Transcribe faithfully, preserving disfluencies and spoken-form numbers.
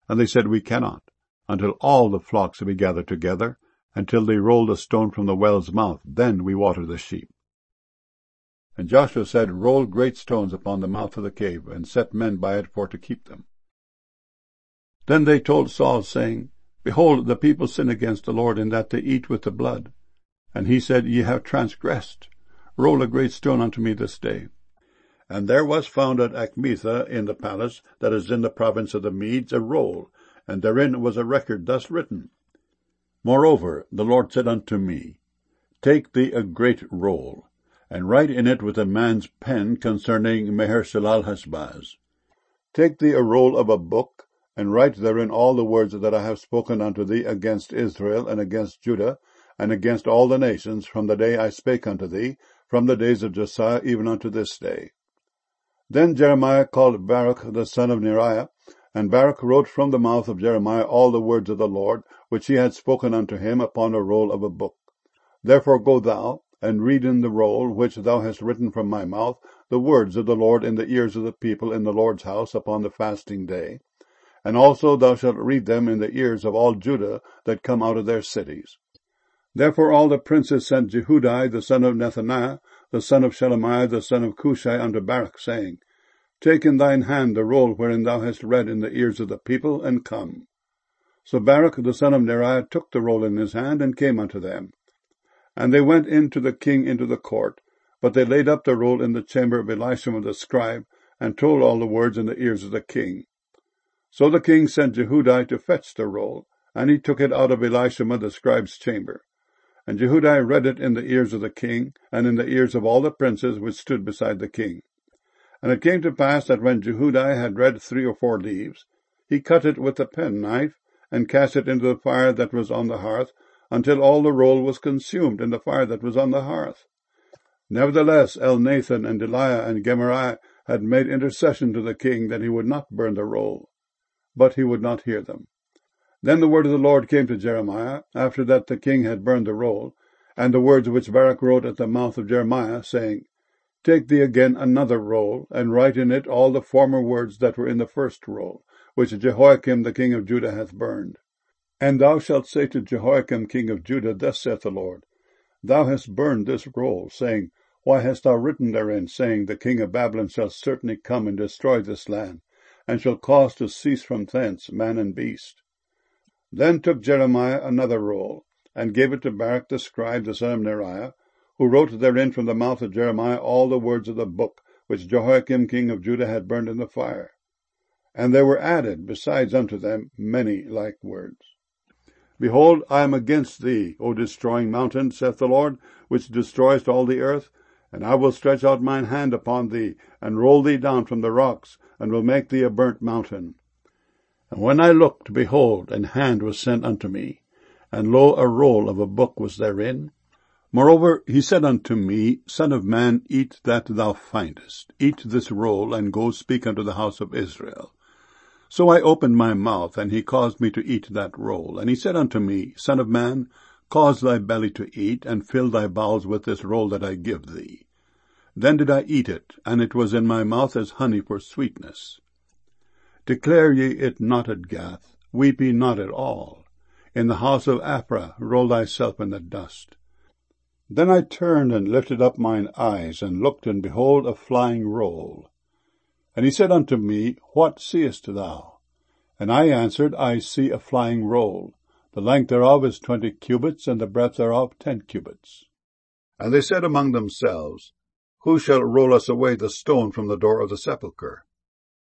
And they said, We cannot, until all the flocks be gathered together, until they roll the stone from the well's mouth, then we water the sheep. And Joshua said, Roll great stones upon the mouth of the cave, and set men by it for to keep them. Then they told Saul, saying, Behold, the people sin against the Lord, in that they eat with the blood. And he said, Ye have transgressed. Roll a great stone unto me this day. And there was found at Achmetha in the palace, that is in the province of the Medes, a roll, and therein was a record thus written. Moreover, the Lord said unto me, Take thee a great roll, and write in it with a man's pen concerning Maher-shalal-hash-baz. Take thee a roll of a book, and write therein all the words that I have spoken unto thee against Israel, and against Judah, and against all the nations, from the day I spake unto thee, from the days of Josiah even unto this day. Then Jeremiah called Baruch the son of Neriah, and Baruch wrote from the mouth of Jeremiah all the words of the Lord, which he had spoken unto him, upon a roll of a book. Therefore go thou, and read in the roll which thou hast written from my mouth, the words of the Lord in the ears of the people in the Lord's house upon the fasting day. And also thou shalt read them in the ears of all Judah that come out of their cities. Therefore all the princes sent Jehudi the son of Nethaniah, the son of Shelemiah, the son of Cushai, unto Baruch, saying, Take in thine hand the roll wherein thou hast read in the ears of the people, and come. So Baruch the son of Neriah took the roll in his hand, and came unto them. And they went in to the king into the court, but they laid up the roll in the chamber of Elishama the scribe, and told all the words in the ears of the king. So the king sent Jehudi to fetch the roll, and he took it out of Elishama the scribe's chamber. And Jehudi read it in the ears of the king, and in the ears of all the princes which stood beside the king. And it came to pass that when Jehudi had read three or four leaves, he cut it with the penknife, and cast it into the fire that was on the hearth, until all the roll was consumed in the fire that was on the hearth. Nevertheless Elnathan and Delaiah and Gemariah had made intercession to the king that he would not burn the roll. But he would not hear them. Then the word of the Lord came to Jeremiah, after that the king had burned the roll, and the words which Baruch wrote at the mouth of Jeremiah, saying, Take thee again another roll, and write in it all the former words that were in the first roll, which Jehoiakim the king of Judah hath burned. And thou shalt say to Jehoiakim king of Judah, Thus saith the Lord, Thou hast burned this roll, saying, Why hast thou written therein, saying, The king of Babylon shall certainly come and destroy this land, and shall cause to cease from thence man and beast? Then took Jeremiah another roll, and gave it to Baruch the scribe, the son of Neriah, who wrote therein from the mouth of Jeremiah all the words of the book, which Jehoiakim king of Judah had burned in the fire. And there were added besides unto them many like words. Behold, I am against thee, O destroying mountain, saith the Lord, which destroyest all the earth, and I will stretch out mine hand upon thee, and roll thee down from the rocks, and will make thee a burnt mountain. And when I looked, behold, an hand was sent unto me, and lo, a roll of a book was therein. Moreover, he said unto me, Son of man, eat that thou findest. Eat this roll, and go speak unto the house of Israel. So I opened my mouth, and he caused me to eat that roll. And he said unto me, Son of man, cause thy belly to eat, and fill thy bowels with this roll that I give thee. Then did I eat it, and it was in my mouth as honey for sweetness. Declare ye it not at Gath, weep ye not at all. In the house of Aphrah roll thyself in the dust. Then I turned and lifted up mine eyes, and looked, and behold, a flying roll. And he said unto me, What seest thou? And I answered, I see a flying roll. The length thereof is twenty cubits, and the breadth thereof ten cubits. And they said among themselves, Who shall roll us away the stone from the door of the sepulchre?